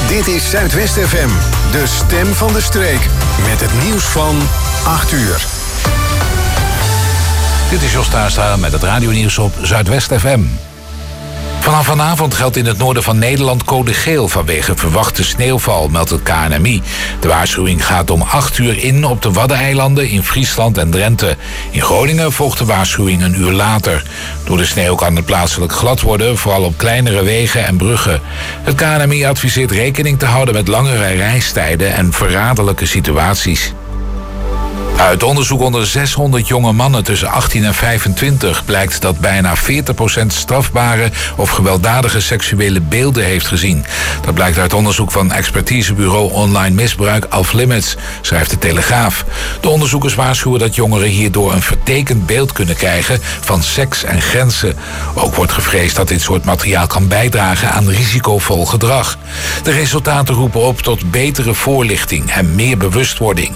Dit is Zuidwest FM, de stem van de streek. Met het nieuws van 8 uur. Dit is Jos Taarstra met het radionieuws op Zuidwest FM. Vanaf vanavond geldt in het noorden van Nederland code geel vanwege verwachte sneeuwval, meldt het KNMI. De waarschuwing gaat om 8 uur in op de Waddeneilanden, in Friesland en Drenthe. In Groningen volgt de waarschuwing een uur later. Door de sneeuw kan het plaatselijk glad worden, vooral op kleinere wegen en bruggen. Het KNMI adviseert rekening te houden met langere reistijden en verraderlijke situaties. Uit onderzoek onder 600 jonge mannen tussen 18 en 25 blijkt dat bijna 40% strafbare of gewelddadige seksuele beelden heeft gezien. Dat blijkt uit onderzoek van expertisebureau online misbruik Off Limits, schrijft de Telegraaf. De onderzoekers waarschuwen dat jongeren hierdoor een vertekend beeld kunnen krijgen van seks en grenzen. Ook wordt gevreesd dat dit soort materiaal kan bijdragen aan risicovol gedrag. De resultaten roepen op tot betere voorlichting en meer bewustwording.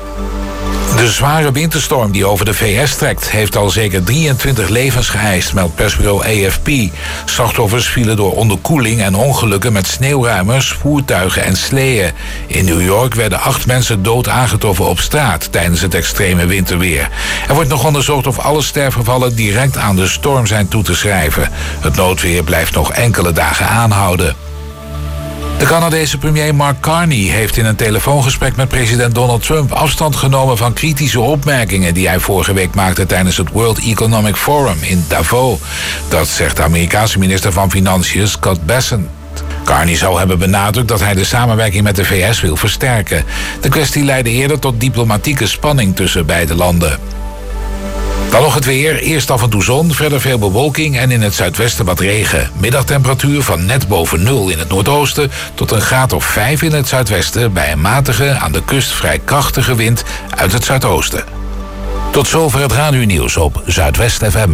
De zware winterstorm die over de VS trekt heeft al zeker 23 levens geëist, meldt persbureau AFP. Slachtoffers vielen door onderkoeling en ongelukken met sneeuwruimers, voertuigen en sleeën. In New York werden 8 mensen dood aangetroffen op straat tijdens het extreme winterweer. Er wordt nog onderzocht of alle sterfgevallen direct aan de storm zijn toe te schrijven. Het noodweer blijft nog enkele dagen aanhouden. De Canadese premier Mark Carney heeft in een telefoongesprek met president Donald Trump afstand genomen van kritische opmerkingen die hij vorige week maakte tijdens het World Economic Forum in Davos. Dat zegt de Amerikaanse minister van Financiën Scott Bessent. Carney zou hebben benadrukt dat hij de samenwerking met de VS wil versterken. De kwestie leidde eerder tot diplomatieke spanning tussen beide landen. Dan nog het weer. Eerst af en toe zon, verder veel bewolking en in het zuidwesten wat regen. Middagtemperatuur van net boven 0 in het noordoosten tot een graad of 5 in het zuidwesten bij een matige, aan de kust vrij krachtige wind uit het zuidoosten. Tot zover het radionieuws op Zuidwest FM.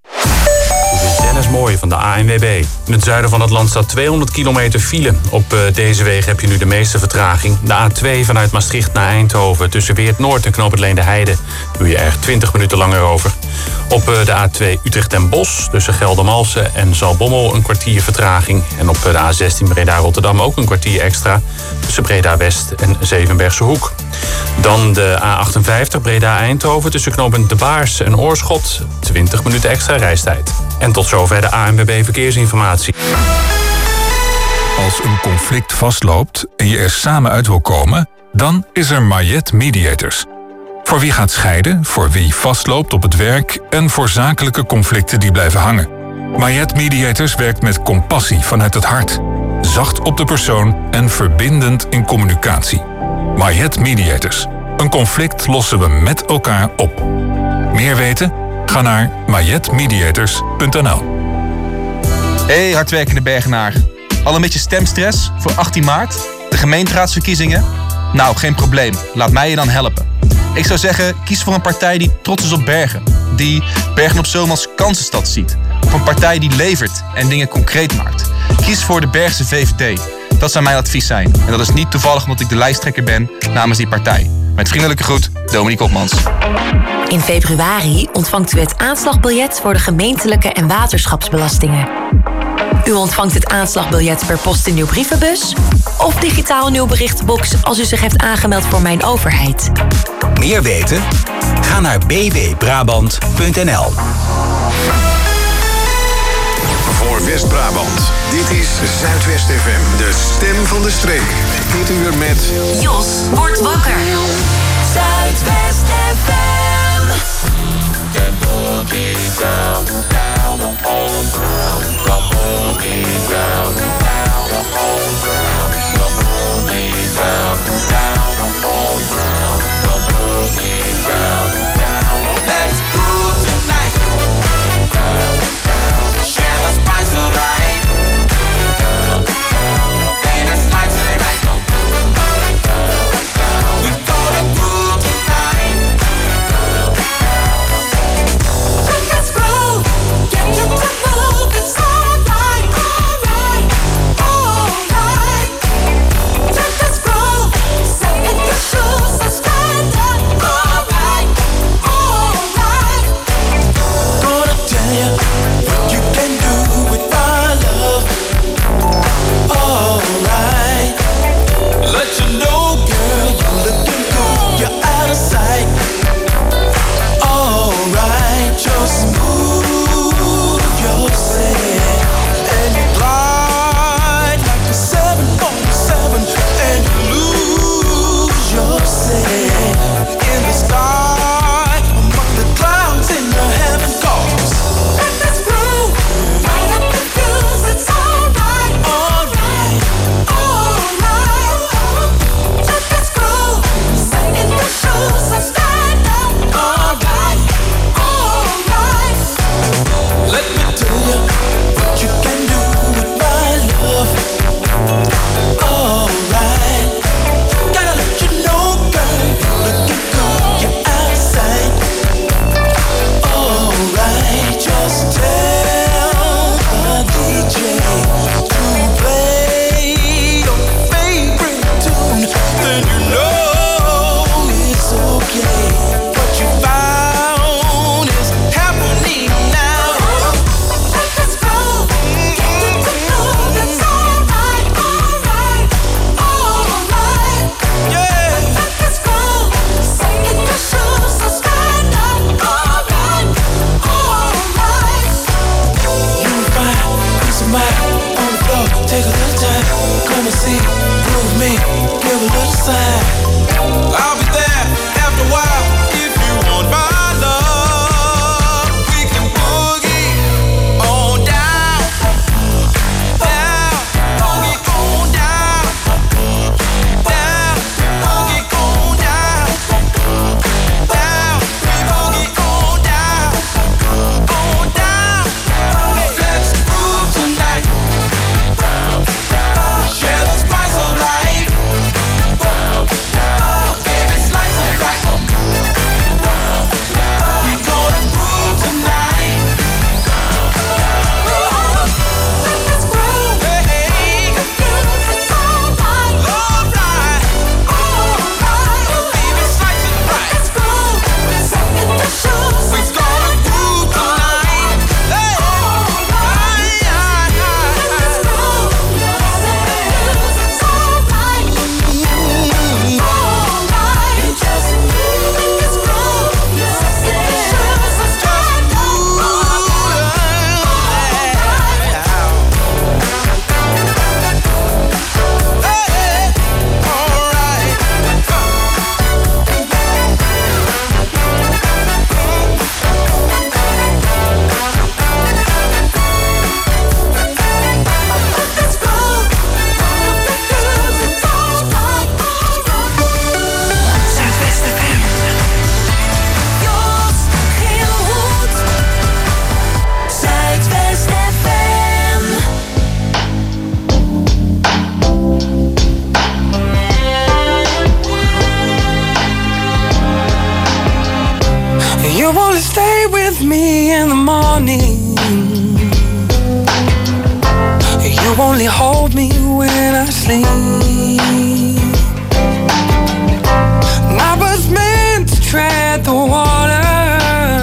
Dennis Mooij van de ANWB. In het zuiden van het land staat 200 kilometer file. Op deze wegen heb je nu de meeste vertraging. De A2 vanuit Maastricht naar Eindhoven tussen Weert Noord en Knoop het Leende Heide doe je er 20 minuten langer over. Op de A2 Utrecht en Bosch tussen Geldermalsen en Zaltbommel een kwartier vertraging. En op de A16 Breda-Rotterdam ook een kwartier extra tussen Breda-West en Zevenbergse Hoek. Dan de A58 Breda-Eindhoven tussen knooppunt De Baars en Oorschot. 20 minuten extra reistijd. En tot zover de ANWB Verkeersinformatie. Als een conflict vastloopt en je er samen uit wil komen, dan is er Mayet Mediators. Voor wie gaat scheiden, voor wie vastloopt op het werk en voor zakelijke conflicten die blijven hangen. Mayet Mediators werkt met compassie vanuit het hart. Zacht op de persoon en verbindend in communicatie. Mayet Mediators. Een conflict lossen we met elkaar op. Meer weten? Ga naar mayetmediators.nl. Hey hardwerkende Bergenaar. Al een beetje stemstress voor 18 maart? De gemeenteraadsverkiezingen? Nou, geen probleem. Laat mij je dan helpen. Ik zou zeggen, kies voor een partij die trots is op Bergen. Die Bergen op Zoom als kansenstad ziet. Of een partij die levert en dingen concreet maakt. Kies voor de Bergse VVD. Dat zou mijn advies zijn. En dat is niet toevallig omdat ik de lijsttrekker ben namens die partij. Met vriendelijke groet, Dominique Opmans. In februari ontvangt u het aanslagbiljet voor de gemeentelijke en waterschapsbelastingen. U ontvangt het aanslagbiljet per post in uw brievenbus of digitaal in uw berichtenbox als u zich heeft aangemeld voor Mijn Overheid. Meer weten? Ga naar bwbrabant.nl. Voor West-Brabant. Dit is Zuidwest FM, de stem van de streek. Dit uur met Jos wordt wakker. Zuidwest FM. Let's groove tonight. Share the spice of life. And it's like tonight. We gonna groove tonight. Let's groove. Get you to move. It's alright, alright, alright. with me in the morning. You only hold me when I sleep. I was meant to tread the water,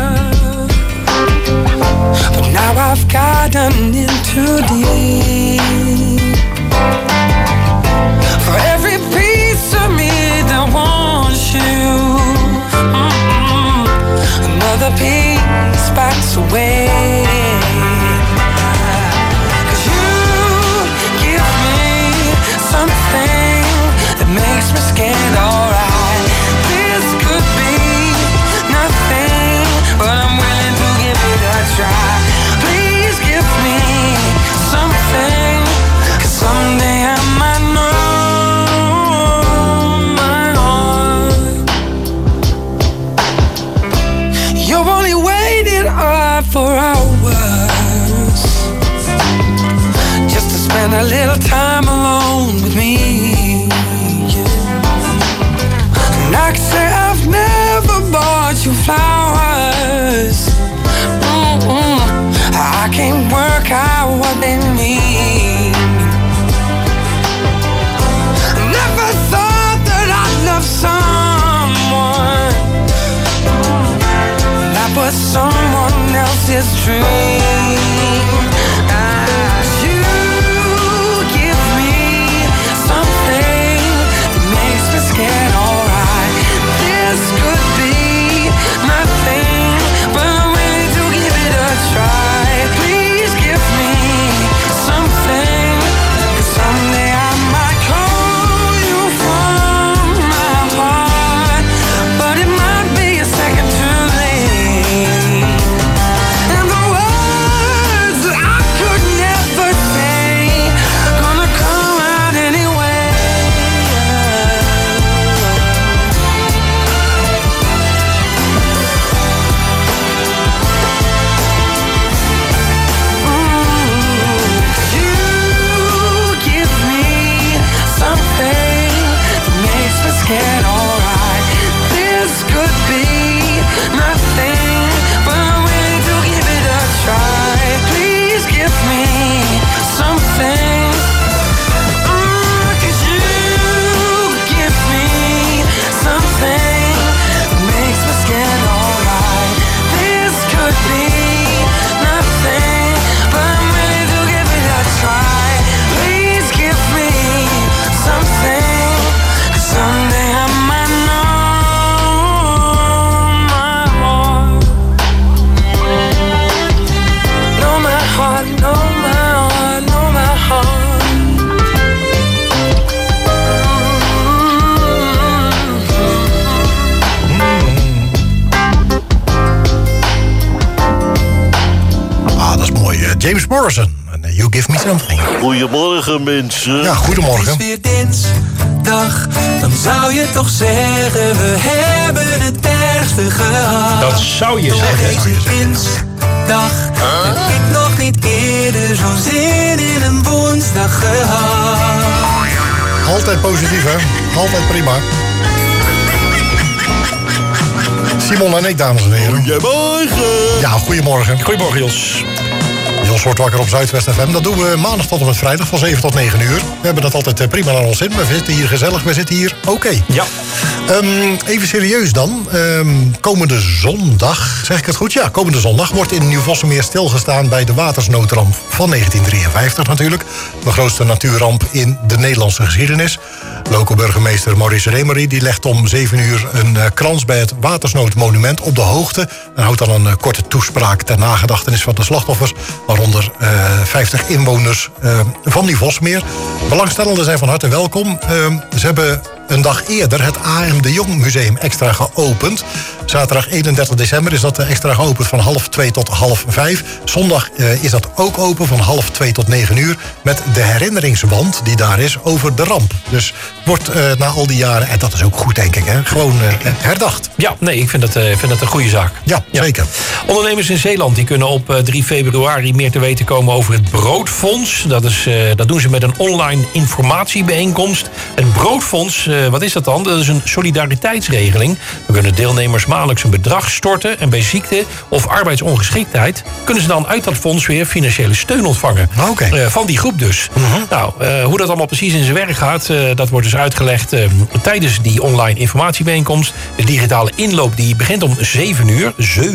but now I've gotten in too deep. For every piece of me that wants you, another piece backs away. 'Cause you give me something that makes me scared, alright. This could be nothing, but I'm willing to give it a try. Please give me something, 'cause someday I might know my heart. You've only waited up for hours just to spend a little time alone with me. And I can say I've never bought you flowers. I can't work out what they mean. Never thought that I'd love someone that was someone else's dream. You give me something that makes me scared, alright. This could be nothing, but I'm willing to give it a try. Please give me something, 'cause someday I might call you from my heart, but it might be a second too late. And the words that I could never say gonna come out anyway. You give me something that makes me scared, alright. This could be nothing, but I'm willing to give it a try. Please give me something, 'cause you give me something that makes me scared, alright. This could be nothing, but I'm willing to give it a try. Please give me something, 'cause someday I might know my heart. Know my heart, know my heart, know my heart. Ah, dat is mooi. James Morrison. En You Give Me Something. Goedemorgen, mensen. Ja, goedemorgen. Het is weer dinsdag, dan zou je toch zeggen we hebben het ergste gehad. Dat zou je zeggen. Deze dinsdag heb ik nog niet eerder zo'n zin in een woensdag gehad. Altijd positief, hè? Altijd prima. Simon en ik, dames en heren. Goedemorgen. Ja, goedemorgen. Goedemorgen, Jos. Jos wordt wakker op Zuidwest FM. Dat doen we maandag tot en met vrijdag van 7 tot 9 uur. We hebben dat altijd prima naar ons zin. We zitten hier gezellig, we zitten hier oké. Ja. Even serieus dan. Komende zondag, zeg ik het goed? Ja, komende zondag wordt in Nieuw-Vossenmeer stilgestaan bij de watersnoodramp van 1953 natuurlijk. De grootste natuurramp in de Nederlandse geschiedenis. Loco-burgemeester Maurice Remery die legt om 7 uur een krans bij het watersnoodmonument op de hoogte. En houdt dan een korte toespraak ter nagedachtenis van de slachtoffers. Waaronder 50 inwoners van Nieuw-Vossenmeer. Belangstellenden zijn van harte welkom. Ze hebben een dag eerder het A.M. de Jong Museum extra geopend. Zaterdag 31 december is dat extra geopend van 1:30 tot 4:30. Zondag is dat ook open van 1:30 tot 9 uur. Met de herinneringswand die daar is over de ramp. Dus wordt na al die jaren, en dat is ook goed denk ik, hè, gewoon herdacht. Ja, nee, ik vind het een goede zaak. Ja, zeker. Ondernemers in Zeeland die kunnen op 3 februari meer te weten komen over het Broodfonds. Dat doen ze met een online informatiebijeenkomst. Een Broodfonds, wat is dat dan? Dat is een solidariteitsregeling. We kunnen deelnemers maandelijks maandelijks een bedrag storten. En bij ziekte of arbeidsongeschiktheid kunnen ze dan uit dat fonds weer financiële steun ontvangen. Van die groep dus. Nou, hoe dat allemaal precies in zijn werk gaat, dat wordt dus uitgelegd tijdens die online informatiebijeenkomst. De digitale inloop die begint om 7 uur.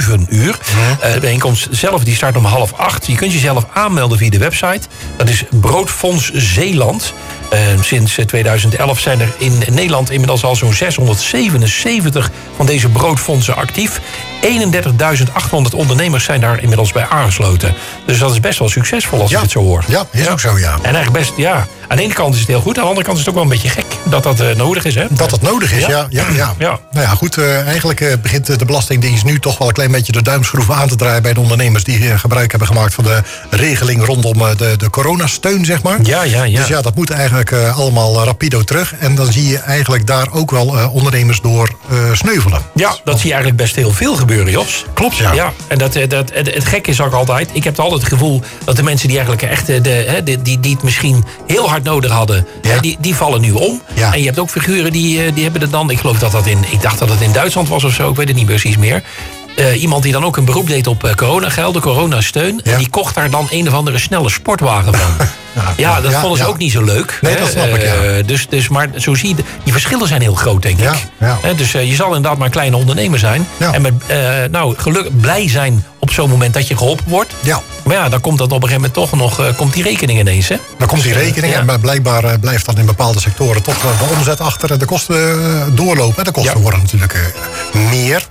De bijeenkomst zelf die start om 7:30. Je kunt jezelf aanmelden via de website. Dat is Broodfonds Zeeland. Sinds 2011 zijn er in Nederland inmiddels al zo'n 677 van deze broodfondsen actief. 31.800 ondernemers zijn daar inmiddels bij aangesloten. Dus dat is best wel succesvol als ik het zo hoor. Ja, is ook zo, ja. En eigenlijk best, ja. Aan de ene kant is het heel goed, aan de andere kant is het ook wel een beetje gek dat dat nodig is, hè? Dat het nodig is, ja. Nou ja, goed, eigenlijk begint de Belastingdienst nu toch wel een klein beetje de duimschroeven aan te draaien bij de ondernemers die gebruik hebben gemaakt van de regeling rondom de coronasteun, zeg maar. Ja. Dus ja, dat moet eigenlijk allemaal rapido terug. En dan zie je eigenlijk daar ook wel ondernemers door sneuvelen. Ja, dat zie je eigenlijk best heel veel gebeuren, Jos. Klopt, ja. Ja, en het gekke is ook altijd, ik heb altijd het gevoel dat de mensen die eigenlijk echt die het misschien heel hard nodig hadden, die vallen nu om. Ja. En je hebt ook figuren die hebben het dan, ik dacht dat het in Duitsland was of zo, ik weet het niet precies meer. Iemand die dan ook een beroep deed op coronagelden, coronasteun. Ja. En die kocht daar dan een of andere snelle sportwagen van. Dat vonden ze ook niet zo leuk. Nee, dat snap ik, ja. Dus, maar zo zie je, die verschillen zijn heel groot, denk ik. Ja. Dus je zal inderdaad maar een kleine ondernemer zijn. Ja. En met blij zijn op zo'n moment dat je geholpen wordt. Ja. Maar ja, dan komt dat op een gegeven moment toch nog, komt die rekening ineens, hè? Dan komt die rekening en blijkbaar blijft dan in bepaalde sectoren toch de omzet achter en de kosten doorlopen. De kosten worden natuurlijk meer.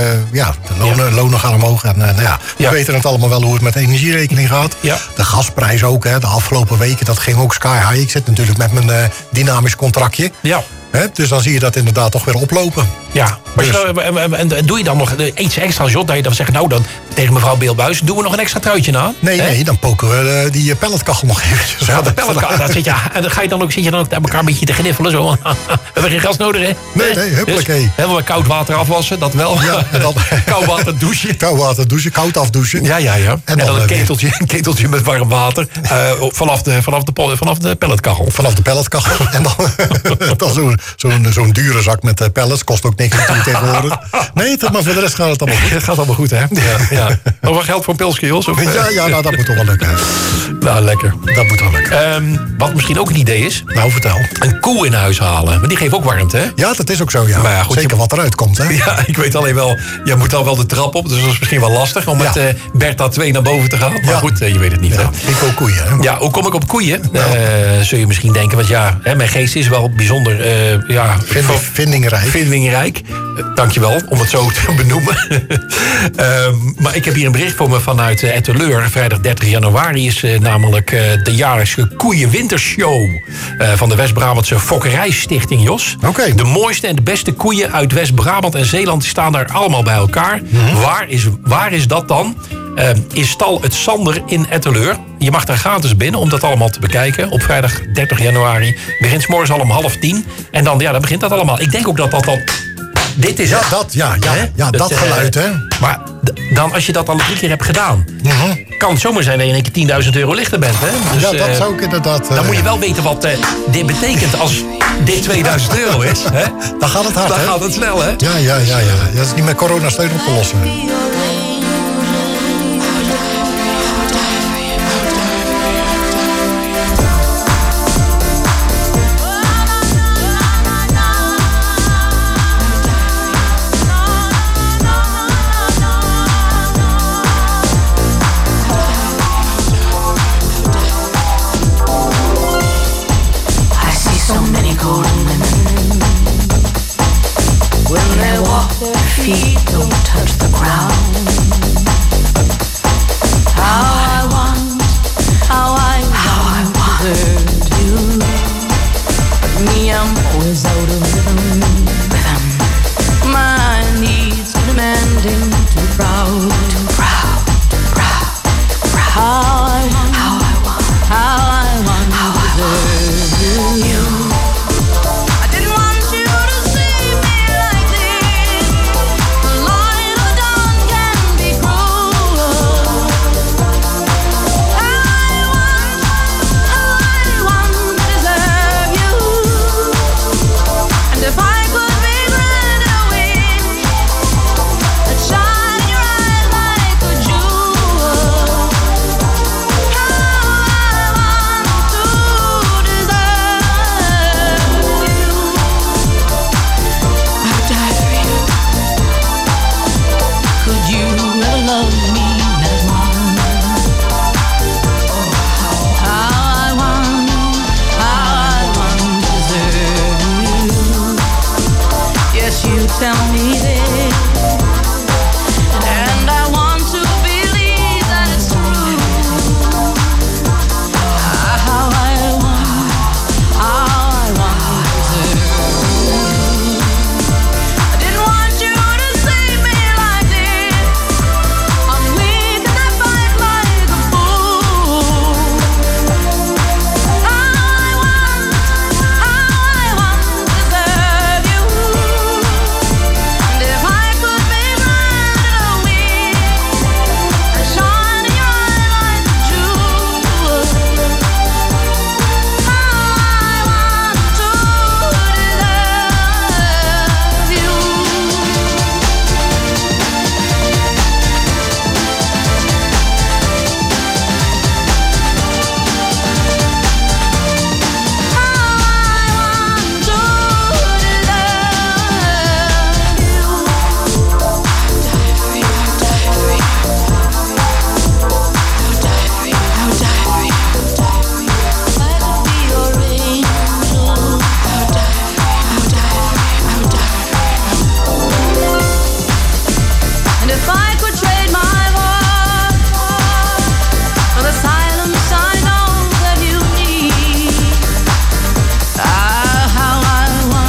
De lonen gaan omhoog. En we weten het allemaal wel hoe het met de energierekening gaat. Ja. De gasprijs ook, de afgelopen weken, dat ging ook sky high. Ik zit natuurlijk met mijn dynamisch contractje. Ja. Dus dan zie je dat inderdaad toch weer oplopen. Ja, maar en doe je dan nog iets extra's, Jot? Dat je dan zegt, nou dan tegen mevrouw Beelbuis, doen we nog een extra truitje aan? Nee, dan poken we die pelletkachel nog eventjes. Ja, de pelletkachel, en dan zit je dan ook elkaar een beetje te gniffelen. Zo. We hebben geen gas nodig, hè? Nee, huppelakee. Dus, we koud water afwassen, dat wel. Ja, en dan koud water douchen. Koud water douchen, koud afdouchen. Ja. En dan een keteltje met warm water vanaf de pelletkachel. Vanaf de pelletkachel. En dan zo'n dure zak met pellets, kost ook niks tegenwoordig. Nee, maar voor de rest gaat het allemaal goed. Het gaat allemaal goed, hè? Ja. Nog wel geld voor een pilsje, Jos? Ja, dat moet toch wel lukken. Nou, lekker. Dat moet wel lukken. Wat misschien ook een idee is. Nou, vertel. Een koe in huis halen. Maar die geeft ook warmte, hè? Ja, dat is ook zo, ja. Maar ja, goed, zeker wat eruit komt, hè? Ja, ik weet alleen wel, je moet dan wel de trap op. Dus dat is misschien wel lastig om met Bertha 2 naar boven te gaan. Maar goed, je weet het niet, hè? Ik ook koeien, hè? Ja, hoe kom ik op koeien? Zul je misschien denken, want mijn geest is wel bijzonder... Vindingrijk. Dankjewel om het zo te benoemen. Maar ik heb hier een bericht voor me vanuit Etteleur. Vrijdag 30 januari is namelijk de jaarlijkse Koeienwintershow van de West-Brabantse Fokkerijstichting, Jos. Okay. De mooiste en de beste koeien uit West-Brabant en Zeeland staan daar allemaal bij elkaar. Waar is dat dan? Is stal Het Sander in Etteleur. Je mag daar gratis binnen om dat allemaal te bekijken. Op vrijdag 30 januari. Begint 's morgens al om 9:30. En dan begint dat allemaal. Ik denk ook dat dan... Dit is het. Dat geluid, hè? Maar dan als je dat al 3 keer hebt gedaan... kan het zomaar zijn dat je in één keer 10.000 euro lichter bent, hè? Dus, dat zou ik inderdaad... dan moet je wel weten wat dit betekent als dit 2000 euro is. Hè? Dan gaat het hard, Dan gaat het snel, hè? Ja. Dat is niet met coronasteun op te lossen. Feet don't touch the ground. How I want to hurt you. But me, I'm always out of rhythm. My needs demanding, too proud. How I want to hurt you. tell me this, and I want to believe that it's true. How I want to. I didn't want you to see me like this. I'm weak and I fight like a fool. How I want to serve you. And if I could be granted a wish and shine in your eye like a jewel, how I want to deserve you. And if I could trade my heart for the silence I know that you need, how I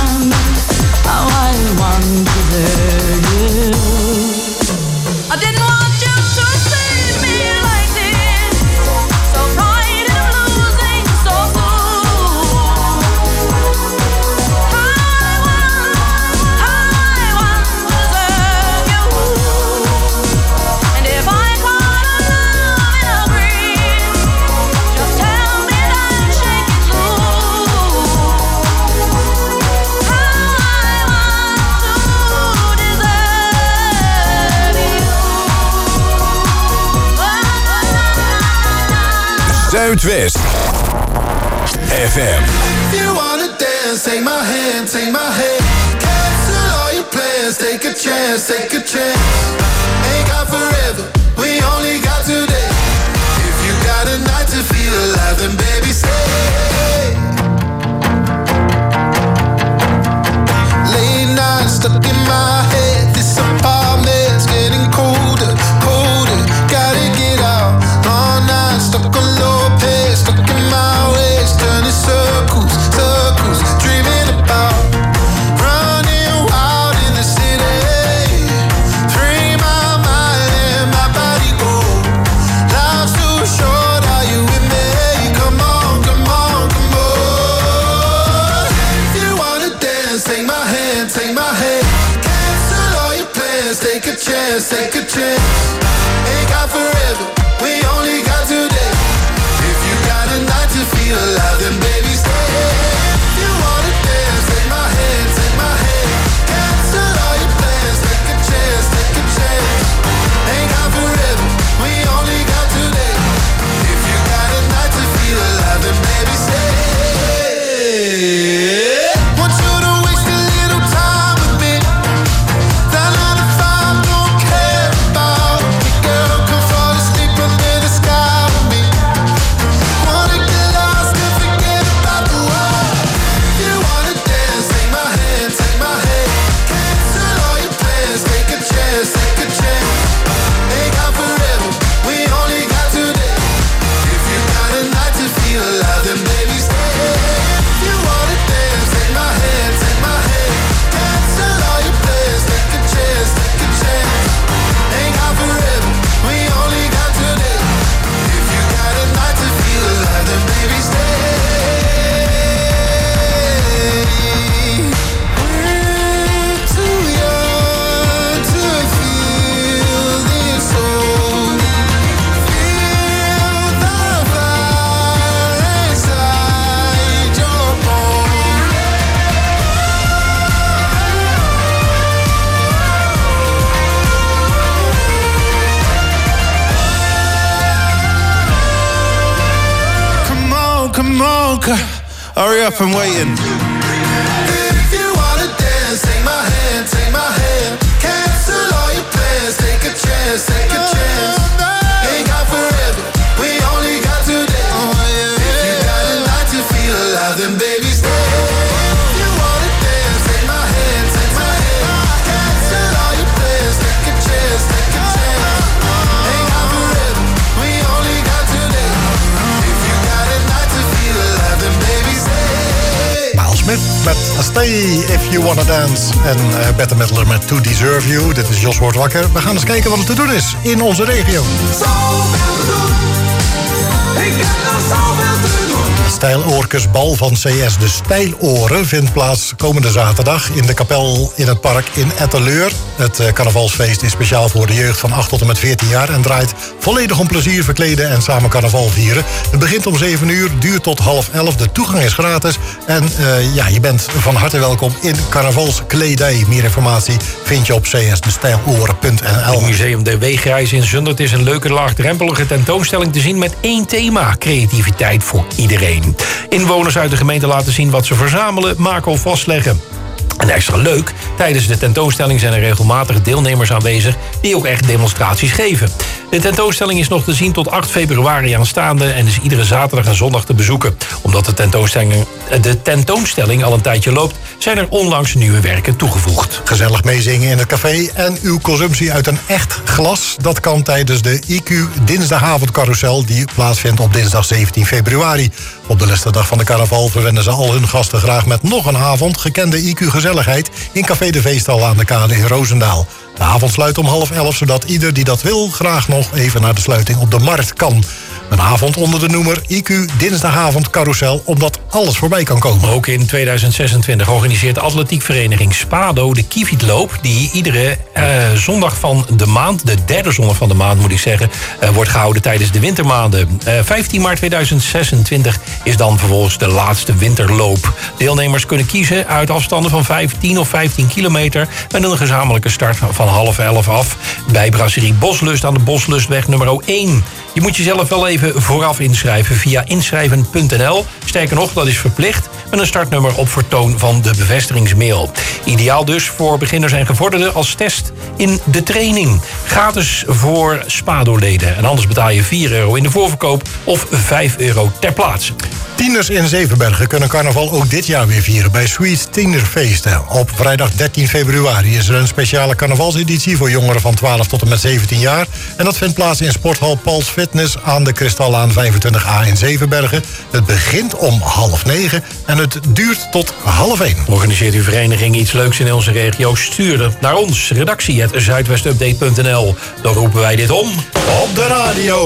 want to serve you. I didn't want you to see me like this, so frightened of losing so soon. How I want to serve you. And if I caught a love in a breeze, just tell me that shake it loose. How I want to deserve you. Zuidwest FM. If you wanna dance, take my hand, take my hand. Cancel all your plans, take a chance, take a chance. Ain't got forever, we only got today. If you got a night to feel alive, then baby stay. Late night stuck in my head, this apartment's getting colder, colder. Gotta get out, long night stuck on low pace, stuck in my ways, turning circles, circles, dreaming about running wild in the city. Free my mind and my body go. Life's too short, are you with me? Come on, come on, come on. If you wanna dance, take my hand, take my hand. Cancel all your plans, take a chance, take a chance. Ain't got forever, we only got today. If you got a night to feel alive, then baby stay. If you wanna dance, take my hand, take my hand. Cancel all your plans, take a chance, take a chance. Ain't got forever, we only got today. If you got a night to feel alive, then baby stay. Want you to waste a little time with me. That 9 to 5 don't care about me. Girl, come fall asleep under the sky with me. Wanna get lost and forget about the world. If you wanna dance, take my hand, take my hand. Cancel all your plans, take a chance, take a chance. Ain't got forever, we only got today. If you got a night to feel alive, then baby stay. If you wanna dance, take my hand, take my hand. Cancel all your plans, take a chance, take a chance. Ain't got forever, we only got today. If you got a night to feel alive, then baby stay. We're too young to feel this old. Feel the fire inside your bones. Come on, hurry up, I'm waiting. If you wanna dance, take my hand, take my hand. Cancel all your plans, take a chance, take a chance. Ain't got forever, we only got today. If you got a night to feel alive, then baby stay. If you wanna dance, take my hand, take my hand. Smith met Stay If You Wanna Dance. En Bette Midler met To Deserve You. Dit is Jos Wordt Wakker. We gaan eens kijken wat er te doen is in onze regio. Ik heb nog zoveel te doen. Stijloorkesbal van CS De Stijloren vindt plaats komende zaterdag in de kapel in het park in Etteleur. Het carnavalsfeest is speciaal voor de jeugd van 8 tot en met 14 jaar en draait volledig om plezier, verkleden en samen carnaval vieren. Het begint om 7 uur, duurt tot 10:30. De toegang is gratis en je bent van harte welkom in carnavalskledij. Meer informatie vind je op csdestijloren.nl. Het museum De Weegreis in Zundert is een leuke laagdrempelige tentoonstelling te zien met 1 thema: creativiteit voor iedereen. Inwoners uit de gemeente laten zien wat ze verzamelen, maken of vastleggen. En extra leuk, tijdens de tentoonstelling zijn er regelmatig deelnemers aanwezig die ook echt demonstraties geven. De tentoonstelling is nog te zien tot 8 februari aanstaande en is iedere zaterdag en zondag te bezoeken. Omdat de tentoonstelling al een tijdje loopt, zijn er onlangs nieuwe werken toegevoegd. Gezellig meezingen in het café en uw consumptie uit een echt glas. Dat kan tijdens de IQ Dinsdagavondcarousel die plaatsvindt op dinsdag 17 februari. Op de laatste dag van de carnaval verwennen ze al hun gasten graag met nog een avond gekende IQ-gezelligheid in Café de Veestal aan de Kade in Roosendaal. De avond sluit om 10:30, zodat ieder die dat wil graag nog even naar de sluiting op de markt kan. Een avond onder de noemer IQ Dinsdagavond Carousel, omdat alles voorbij kan komen. Ook in 2026 organiseert de atletiekvereniging Spado de Kievietloop, die iedere zondag van de maand, de derde zondag van de maand moet ik zeggen, wordt gehouden tijdens de wintermaanden. 15 maart 2026 is dan vervolgens de laatste winterloop. Deelnemers kunnen kiezen uit afstanden van 15 of 15 kilometer met een gezamenlijke start van 10:30 af bij Brasserie Boslust aan de Boslustweg nummer 1. Je moet jezelf wel even vooraf inschrijven via inschrijven.nl. Sterker nog, dat is verplicht met een startnummer op vertoon van de bevestigingsmail. Ideaal dus voor beginners en gevorderden als test in de training. Gratis voor Spado-leden. En anders betaal je €4 in de voorverkoop of €5 ter plaatse. Tieners in Zevenbergen kunnen carnaval ook dit jaar weer vieren bij Sweet Tienerfeesten. Op vrijdag 13 februari is er een speciale carnavalseditie voor jongeren van 12 tot en met 17 jaar. En dat vindt plaats in sporthal Pals Fitness aan de Kristallaan 25A in Zevenbergen. Het begint om 8:30 en het duurt tot 12:30. Organiseert uw vereniging iets leuks in onze regio? Stuur het naar ons, redactie@zuidwestupdate.nl. Dan roepen wij dit om op de radio.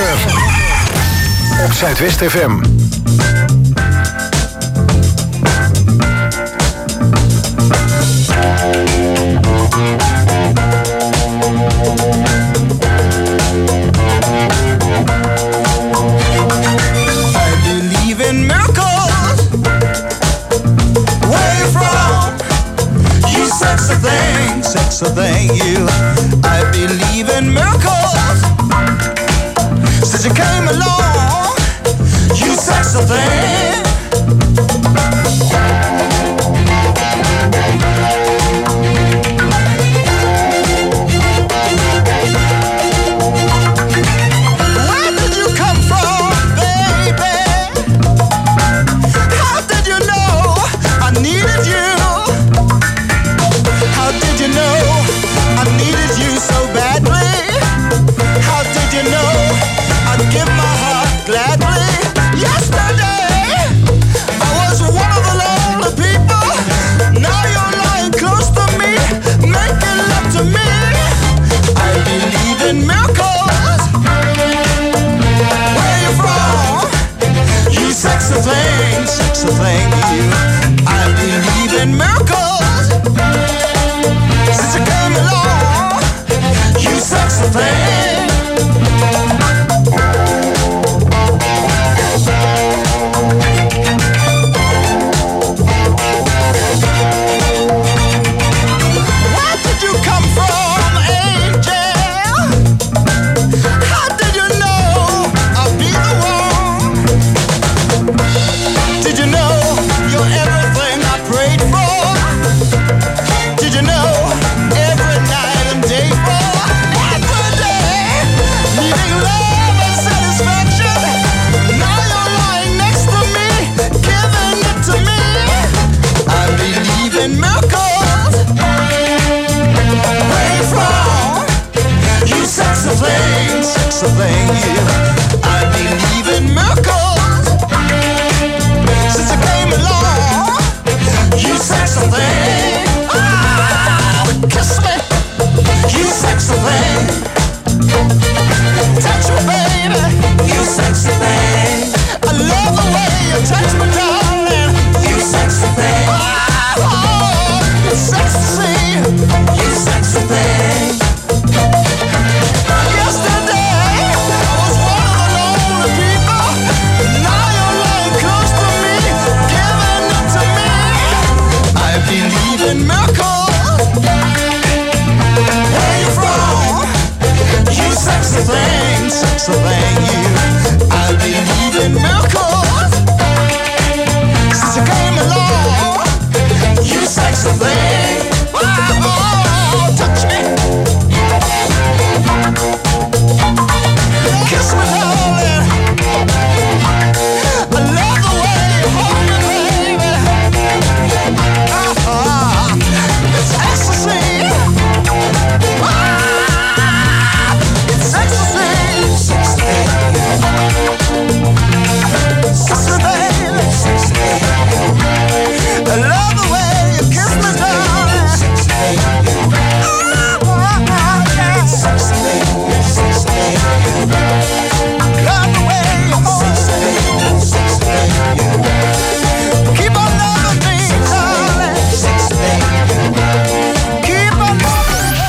Goedemorgen. Op Zuidwest FM. I believe in miracles. Where you from? You sexy thing, you. I believe in miracles. Since you came along, you sexy thing. Where did you come from, baby? How did you know I needed you? How did you know I needed you so badly? How did you know I'd give my heart gladly? Yesterday I was one of the lonely people. Now you're lying close to me, making love to me. I believe in miracles. Where you from? You sexy thing, you. I believe in miracles. Since you came along, you sexy thing. Where did you come from, angel? How did you know I'd be the one? Did you know you're everything I prayed for? Did you know every night and day for? Every day, needing love and satisfaction. Now you're lying next to me, giving it to me. I believe in miracles. Where you from? You sexy thing, you. I believe in miracles. Since you came along, you sexy thing. Ah, kiss me, you sexy thing. Touch me, baby, you sexy thing. I love the way you touch me, darling. You sexy thing. Oh, it's sexy to see you sexy thing. Yesterday I was one of the lonely people. Now you're lying close to me, giving it to me. I believe in miracles. Where you from? You sexy thing, you. I believe in miracles. Since you came along, you sexy thing. Oh, touch me. Kiss me, darling. I love the way you hold me, baby. It's ecstasy. It's ecstasy. Sexy, baby. I love the way you kiss me, darling. Love the way you hold me. Keep on loving me, darling. Keep on loving me.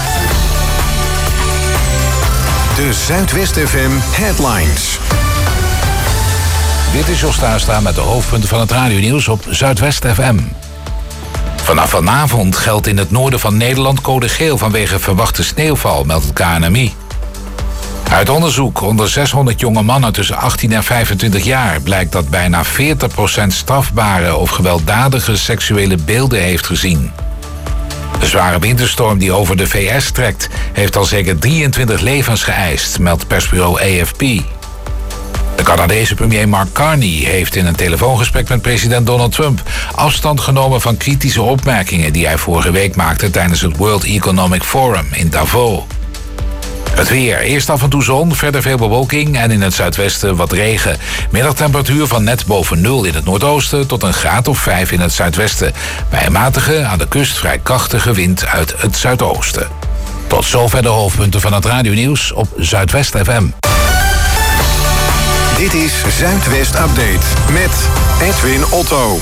De Zuidwest FM Headlines. Dit is Jos Tuinstra met de hoofdpunten van het radionieuws op Zuidwest FM. Vanaf vanavond geldt in het noorden van Nederland code geel vanwege verwachte sneeuwval, meldt het KNMI. Uit onderzoek onder 600 jonge mannen tussen 18 en 25 jaar blijkt dat bijna 40% strafbare of gewelddadige seksuele beelden heeft gezien. De zware winterstorm die over de VS trekt heeft al zeker 23 levens geëist, meldt persbureau AFP. De Canadese premier Mark Carney heeft in een telefoongesprek met president Donald Trump afstand genomen van kritische opmerkingen die hij vorige week maakte tijdens het World Economic Forum in Davos. Het weer. Eerst af en toe zon, verder veel bewolking en in het zuidwesten wat regen. Middagtemperatuur van net boven 0 in het noordoosten tot een graad of 5 in het zuidwesten. Bij een matige, aan de kust vrij krachtige wind uit het zuidoosten. Tot zover de hoofdpunten van het radionieuws op Zuidwest FM. Dit is Zuidwest Update met Edwin Otto.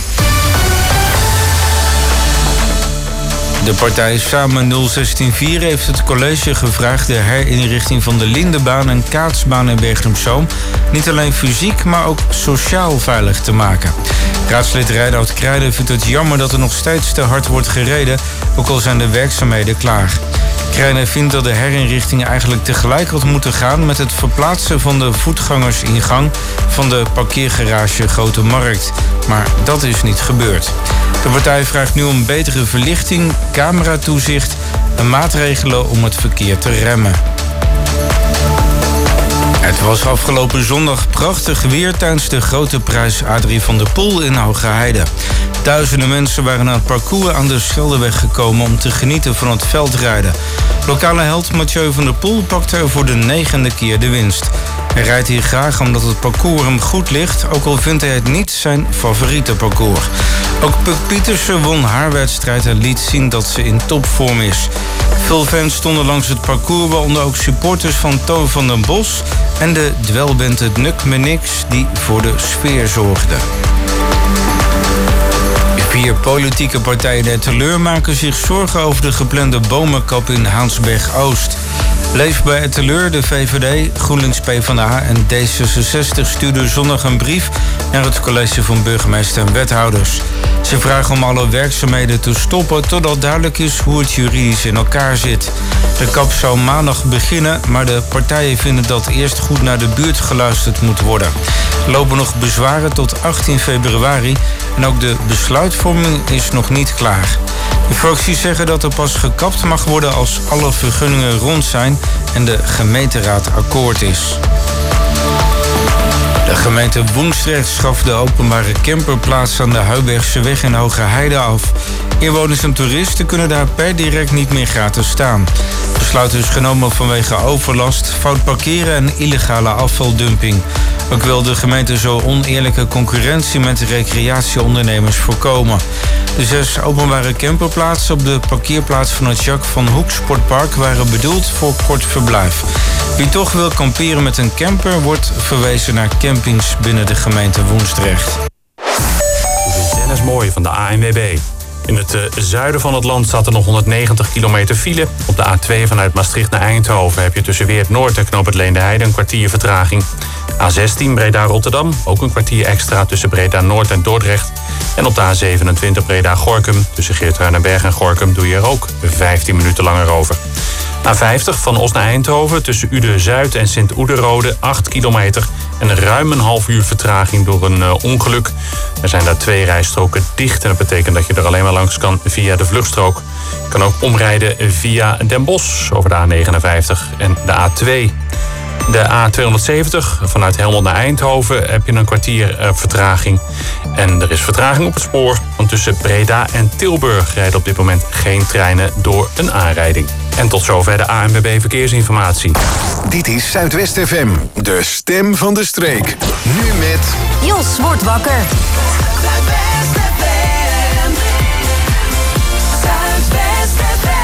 De partij Samen 0164 heeft het college gevraagd de herinrichting van de Lindenbaan en Kaatsbaan in Bergen-op-Zoom niet alleen fysiek, maar ook sociaal veilig te maken. Raadslid Reinoud Krijden vindt het jammer dat er nog steeds te hard wordt gereden, ook al zijn de werkzaamheden klaar. Krijnen vindt dat de herinrichting eigenlijk tegelijk had moeten gaan met het verplaatsen van de voetgangersingang van de parkeergarage Grote Markt. Maar dat is niet gebeurd. De partij vraagt nu om betere verlichting, cameratoezicht en maatregelen om het verkeer te remmen. Het was afgelopen zondag prachtig weer tijdens de grote prijs Adrie van der Poel in Hoge Heide. Duizenden mensen waren naar het parcours aan de Scheldeweg gekomen om te genieten van het veldrijden. Lokale held Mathieu van der Poel pakte er voor de 9e keer de winst. Hij rijdt hier graag omdat het parcours hem goed ligt, ook al vindt hij het niet zijn favoriete parcours. Ook Puk Pietersen won haar wedstrijd en liet zien dat ze in topvorm is. Veel fans stonden langs het parcours, waaronder ook supporters van Toon van den Bos en de dwelband het Nuk Me Niks die voor de sfeer zorgden. 4 politieke partijen der Teleur maken zich zorgen over de geplande bomenkap in Haansberg-Oost. Leef bij Teleur, de VVD, GroenLinks PvdA en D66 stuurden zondag een brief naar het college van burgemeester en wethouders. Ze vragen om alle werkzaamheden te stoppen totdat duidelijk is hoe het juridisch in elkaar zit. De kap zou maandag beginnen, maar de partijen vinden dat eerst goed naar de buurt geluisterd moet worden. Er lopen nog bezwaren tot 18 februari en ook de besluitvorming is nog niet klaar. De fracties zeggen dat er pas gekapt mag worden als alle vergunningen rond zijn en de gemeenteraad akkoord is. De gemeente Woensdrecht schaft de openbare camperplaats aan de Huibergseweg in Hoge Heide af. Inwoners en toeristen kunnen daar per direct niet meer gratis staan. Het besluit is genomen vanwege overlast, fout parkeren en illegale afvaldumping. Ook wil de gemeente zo oneerlijke concurrentie met recreatieondernemers voorkomen. De 6 openbare camperplaatsen op de parkeerplaats van het Jacques van Hoek Sportpark waren bedoeld voor kort verblijf. Wie toch wil kamperen met een camper wordt verwezen naar campings binnen de gemeente Woensdrecht. Dit is Dennis Mooij van de ANWB. In het zuiden van het land staat er nog 190 kilometer file. Op de A2 vanuit Maastricht naar Eindhoven heb je tussen Weert Noord en Knoop het Leende-Heide een kwartier vertraging. A16 Breda-Rotterdam, ook een kwartier extra tussen Breda-Noord en Dordrecht. En op de A27 Breda-Gorkum, tussen Geertruidenberg en Gorkum doe je er ook 15 minuten langer over. A50 van Os naar Eindhoven tussen Uden-Zuid en Sint-Oederode 8 kilometer en ruim een half uur vertraging door een ongeluk. Er zijn daar 2 rijstroken dicht en dat betekent dat je er alleen maar langs kan via de vluchtstrook. Je kan ook omrijden via Den Bosch over de A59 en de A2. De A270 vanuit Helmond naar Eindhoven heb je een kwartier vertraging. En er is vertraging op het spoor, want tussen Breda en Tilburg rijden op dit moment geen treinen door een aanrijding. En tot zover de ANWB Verkeersinformatie. Dit is Zuidwest FM, de stem van de streek. Nu met... Jos wordt wakker. Zuidwest FM. Zuidwest FM.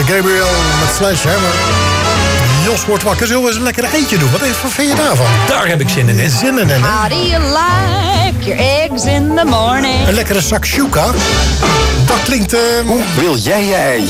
Gabriel met Sledgehammer. Jos wordt wakker. Zullen we eens een lekker eitje doen? Wat vind je daarvan? Daar heb ik zin in. Zin in, hè? How do you like your eggs in the morning? Een lekkere shakshuka. Dat klinkt... Hoe wil jij je ei?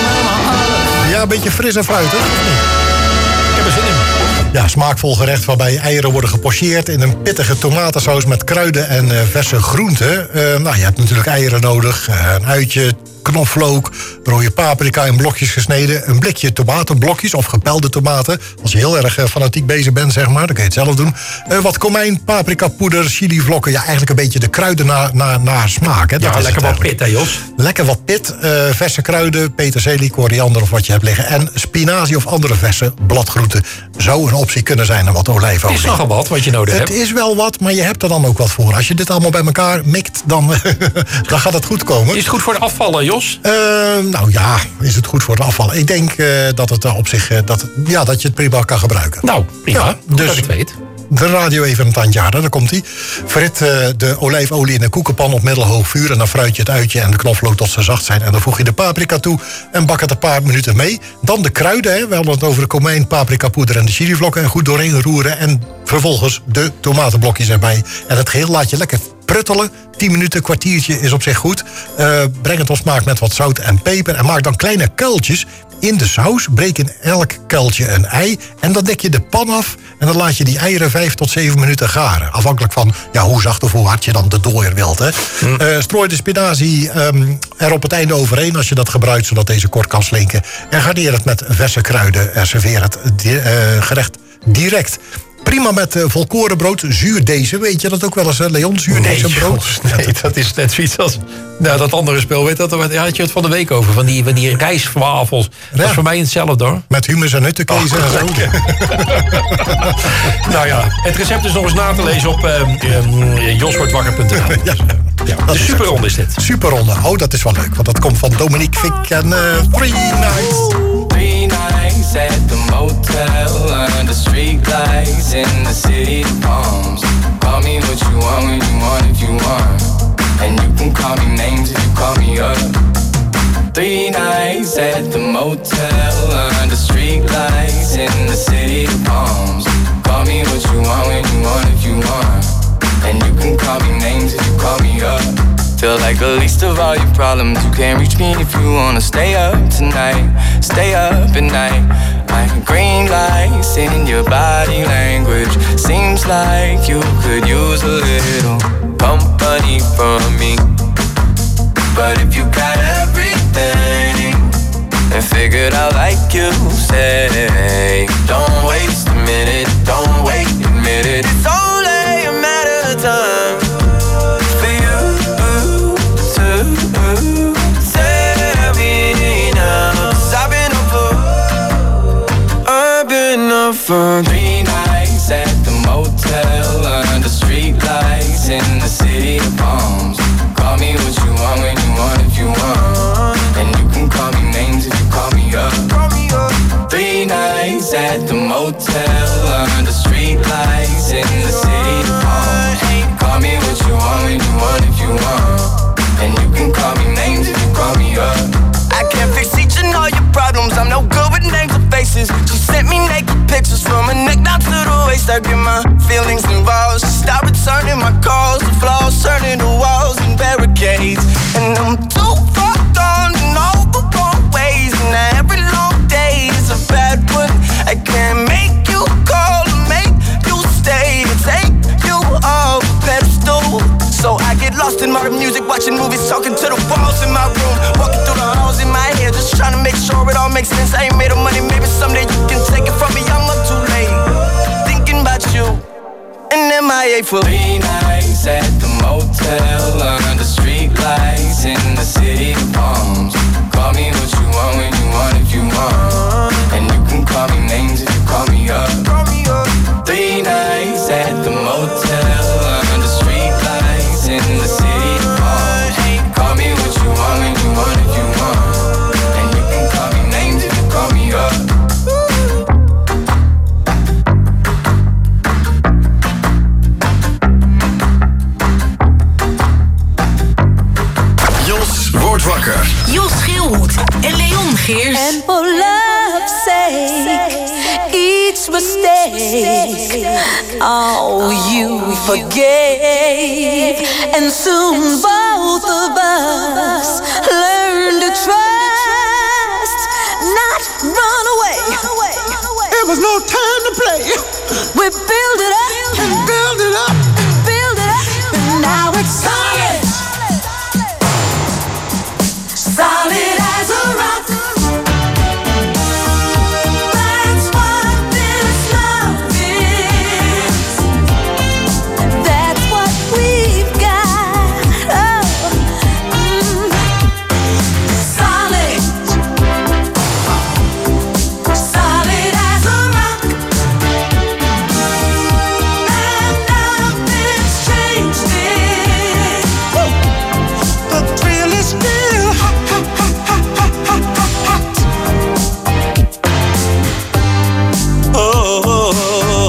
Ja, een beetje fris en fruitig. Ik heb er zin in. Ja, smaakvol gerecht waarbij eieren worden gepocheerd in een pittige tomatensaus met kruiden en verse groenten. Nou, je hebt natuurlijk eieren nodig, een uitje, knoflook, rode paprika in blokjes gesneden, een blikje tomatenblokjes of gepelde tomaten. Als je heel erg fanatiek bezig bent, zeg maar, dan kun je het zelf doen. Wat komijn, paprikapoeder, chilivlokken, ja, eigenlijk een beetje de kruiden naar smaak. Hè. Ja, lekker wat pit, hè, Jos? Lekker wat pit, verse kruiden, peterselie, koriander of wat je hebt liggen. En spinazie of andere verse bladgroenten zou een optie kunnen zijn en wat olijfolie. Het is nogal wat je nodig hebt. Het is wel wat, maar je hebt er dan ook wat voor. Als je dit allemaal bij elkaar mikt, dan gaat het goed komen. Is het goed voor de afvallen, Jos? Nou ja, is het goed voor het afval? Ik denk dat het op zich dat je het prima kan gebruiken. Nou, prima. Ja, dus dus dat ik het weet. de radio even een tandje harder, daar komt hij. Frit de olijfolie in een koekenpan op middelhoog vuur en dan fruit je het uitje en de knoflook tot ze zacht zijn. En dan voeg je de paprika toe en bak het een paar minuten mee. Dan de kruiden, hè. We hadden het over de komijn, paprikapoeder en de chilivlokken. En goed doorheen roeren en vervolgens de tomatenblokjes erbij. En het geheel laat je lekker pruttelen. 10 minuten, kwartiertje is op zich goed. Breng het op smaak met wat zout en peper. En maak dan kleine kuiltjes in de saus. Breek in elk kuiltje een ei. En dan dek je de pan af. En dan laat je die eieren 5 tot 7 minuten garen. Afhankelijk van hoe zacht of hoe hard je dan de dooier wilt. Hè. Strooi de spinazie er op het einde overheen als je dat gebruikt, zodat deze kort kan slinken. En garneer het met verse kruiden. En serveer het gerecht direct. Prima met volkorenbrood, zuurdezen. Weet je dat ook wel eens, Leon? Zuurdezenbrood? Nee, dat is net zoiets als dat andere spel. Weet dat, daar had je het van de week over. Van die rijstwafels. Dat is voor mij hetzelfde, hoor. Met hummus en nuttenkees en zo. Nou ja, het recept is nog eens na te lezen op joswortwakker.nl. Ja, de superronde is dit. Superronde. Oh, dat is wel leuk. Want dat komt van Dominique Fik en 3 Nights. 3 nights at the motel under street lights in the city of palms. Call me what you want when you want if you want. And you can call me names if you call me up. 3 nights at the motel under street lights in the city of palms. Call me what you want when you want if you want. And you can call me names if you call me up. Feel like the least of all your problems. You can't reach me if you wanna stay up tonight. Stay up at night. Like green lights in your body language. Seems like you could use a little company from me. But if you got everything and figured out like you say, don't waste a minute, don't wait a minute. It's only a matter of time. For 3 nights at the motel under street lights in the city of palms. Call me what you want when you want if you want. And you can call me names if you call me up. 3 nights at the motel under street lights in the city of palms. Call me what you want when you want if you want. And you can call me names if you call me up. I can't fix each and all your problems. I'm no good with names or faces. She sent me naked pictures from her neck down to the waist. I get my feelings involved. She stopped returning my calls. The flaws turning to walls and barricades. And I'm too far gone in all the wrong ways. And now every long day is a bad one. I can't make you call or make you stay. Take you off a pedestal. So I get lost in my music, watching movies, talking to the walls in my room, walking through the halls in my head, just trying to make sure it all makes sense. I ain't made of money, maybe someday you can take it from me. I'm up too late, thinking about you, and MIA for 3 nights at the motel under street lights in the city of palms. Call me what you want when you want if you want, and you can call me names if you call me up. 3 nights at the motel under street lights in the city of palms. Call me what you want when you want if you want. And you can call me names if you call me up. Jos wordt wakker. Jos Schilhoed en Leon Geers. And for love's sake, each mistake, oh, you forgave. And soon both of us learn to trust, not run away. There was no time to play. We build it up and build it up and build it up, and now it's solid, solid as a rock. That's what this love is. That's what we've got. Oh, solid, solid as a rock. And nothing's changed it. The thrill is still hot, hot, hot, hot, hot, hot, hot. Oh,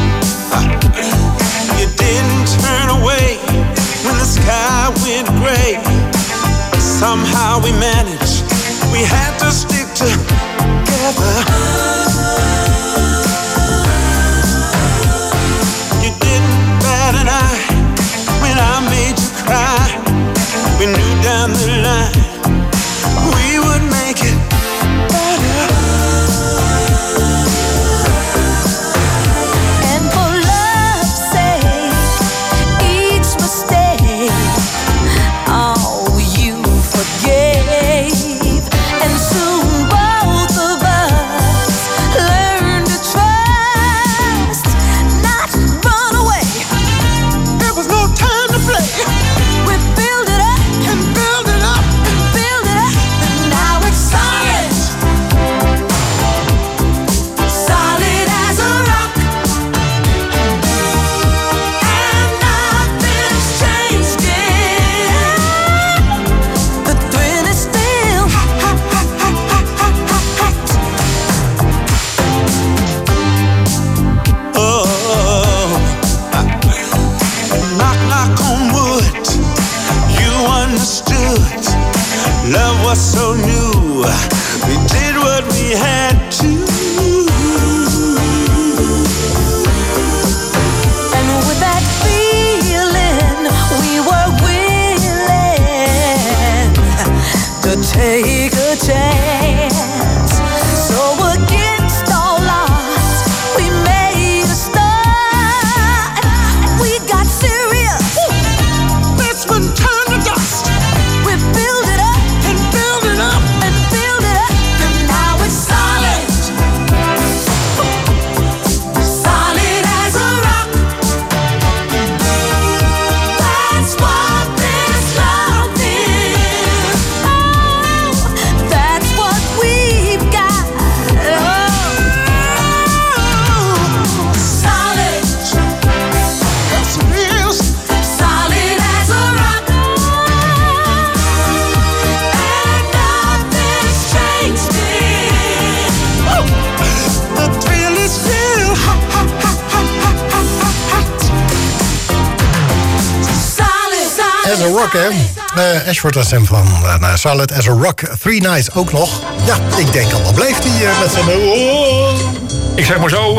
you didn't turn away when the sky went gray. Somehow we managed. We had to stick together. You didn't bat an eye when I made you cry. We knew down the line we would make it better. And for love's sake, each mistake, oh, you forgave. And soon both of us learn to trust, not run away. There was no time to play. We build it up and build it up and build it up, and now it's solid, solid as a rock. And nothing's changed it. The thrill is still hot, hot, hot, hot, hot, hot, hot. Oh, knock, knock on wood. You understood. Love was so new. We did what we had to. And with that feeling, we were willing to take a chance. So against all odds, we made a start. We got serious. This one turned to dust. We build it up And build it up. and build it up, and now it's solid, solid as a rock. That's what this love is. Oh, that's what we've got. Oh, solid, That's real. solid as a rock. And nothing's changed it. The thrill is still hot, hot, hot, hot, hot, hot, hot. Solid, solid. As a Rock, hè? Ashford en Sam van Solid as a Rock. Three Nights ook nog. Ja, ik denk al, wat bleef die met zijn... Ik zeg maar zo...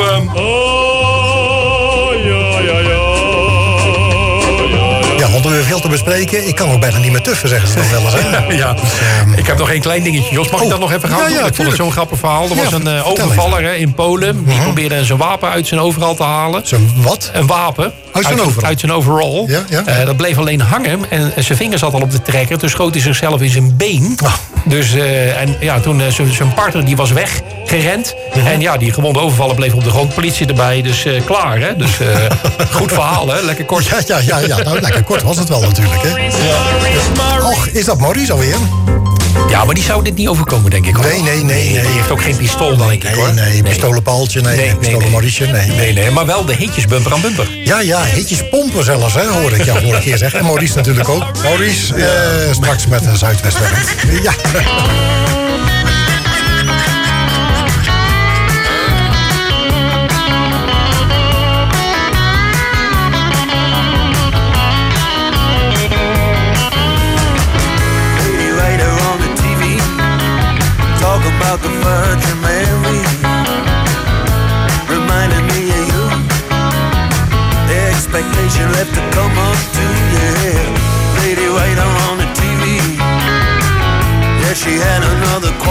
Ja, want er is veel te bespreken. Ik kan ook bijna niet meer tuffen, zeggen ze dan wel eens. Hè? Ja, ik heb nog één klein dingetje. Jos, mag ik dat nog even gaan ja, doen? ja, Ik vond het tuurlijk. zo'n grappig verhaal. Er was Ja, een vertel overvaller hè, in Polen. Die probeerde zijn wapen uit zijn overal te halen. Zijn wat? Een wapen. Uit zijn overal? Uit zijn overall. Ja, ja. Dat bleef alleen hangen. En zijn vinger zat al op de trekker. Toen schoot hij zichzelf in zijn been. Ah. Dus, en ja, toen zijn partner die was weggerend. En ja, die gewonde overvaller bleef op de grond. Politie erbij. Dus klaar, hè. Dus goed verhaal, hè. Lekker kort. Ja. Nou, lekker kort was het wel natuurlijk, hè? Och, is dat Maurice alweer? Ja, maar die zou dit niet overkomen, denk ik. Hoor. Nee. Die heeft ook geen pistool, denk ik, hoor. Nee, pistolenpaaltje, nee, pistolen Maurice, nee. Nee, maar wel de hitjes bumper aan bumper. Ja, hitjes pompen zelfs, hè, hoor ik hier zeggen. En Maurice natuurlijk ook. Maurice, straks met een Zuidwestwerk. Ja.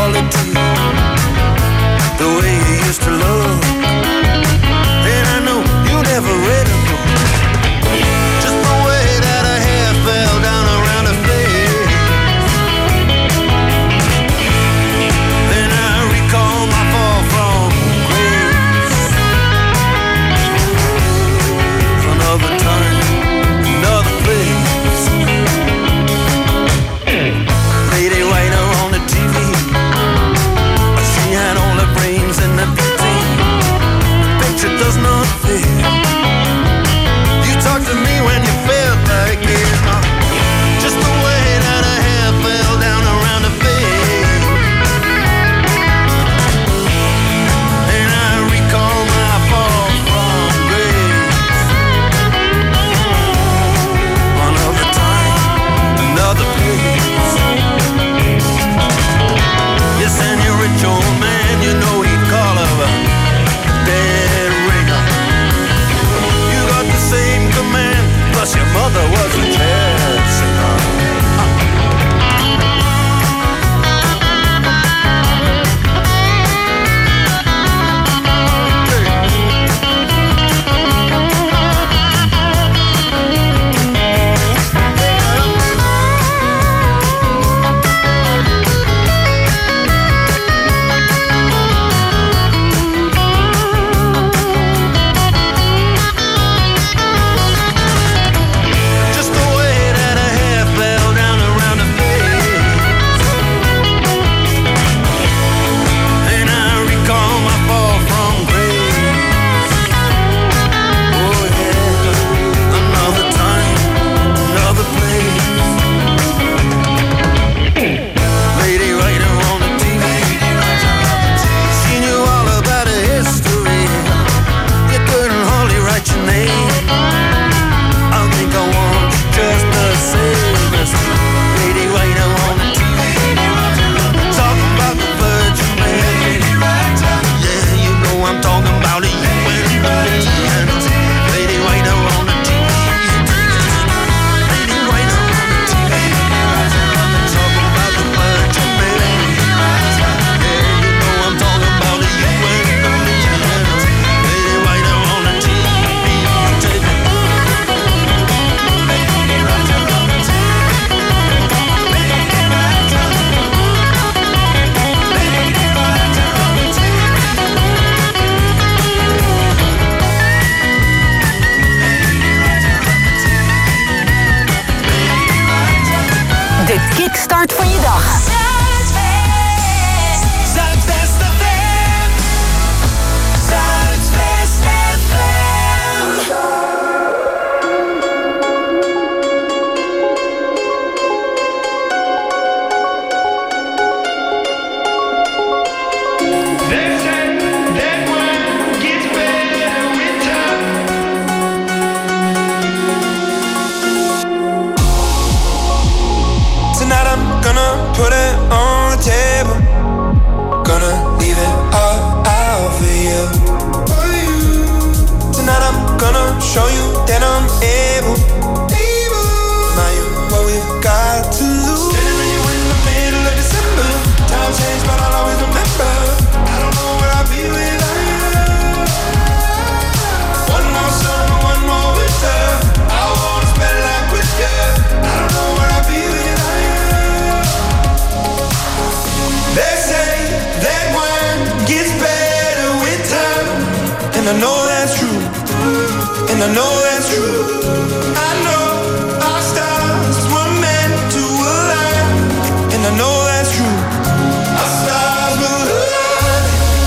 quality, the way you used to love. And I know you never read a book, just the way that her hair fell down around her face. Then I recall my fall from grace. Another time, another place. Lady writer on the TV, she had all the brains and the beauty. The picture does not fit. You talked to me when you felt like this, just the way that her hair fell down around her face. And I recall my fall from grace. Another time, another place. Yes, and you're a rich old man, you know he'd call her a dead ringer. You got the same command, plus your mother was a jazz singer. Just the way that her hair fell down around her face. And I recall my fall from grace. Oh yeah, another time, another place. Lady writer on the TV, she knew all about her history. You couldn't hardly write your name. I think I want you just the same as lady writer on the TV. Talking about the Virgin Mary. Yeah, you know I'm talking about you and me. Lady writer on the TV. Lady writer on the TV. Talking about the Virgin Mary. Yeah, you know I'm talking about you and me. Lady writer on the TV. Take it. De kickstart van je dag. Zuidwest FM. Zuidwest FM. They say that one gets better with time. Tonight I'm gonna put it on the table. Gonna leave it all out for you. Tonight I'm gonna show you that I'm able. Now you what we've got to lose. Standing with you in the middle of December. Time changed, but I'll always remember. I don't know where I'd be without you. One more summer, one more winter. I wanna spend life with you. I don't know where I'd be without you. They say that one gets better with time. And I know that's true. And I know that's true. I know our stars were meant to align. And I know that's true. Our stars will align.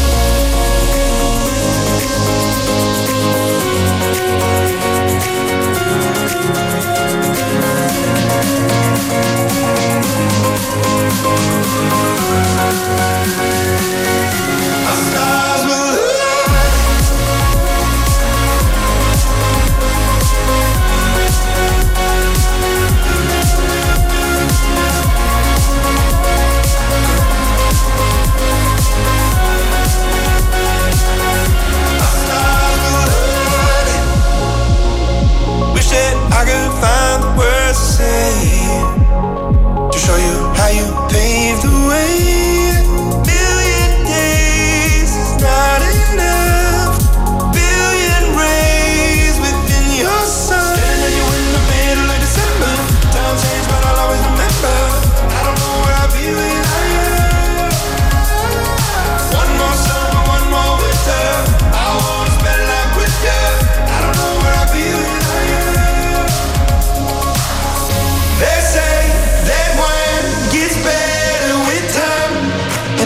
Our stars will align.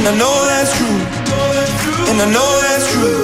And I know that's true. And I know that's true.